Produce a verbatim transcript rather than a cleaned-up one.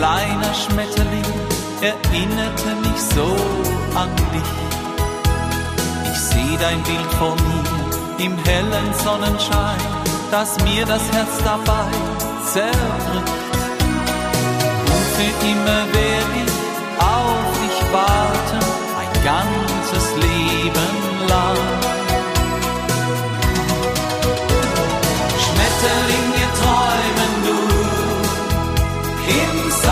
kleiner Schmetterling erinnerte mich so an dich. Ich seh dein Bild vor mir im hellen Sonnenschein, dass mir das Herz dabei zerbricht. Und für immer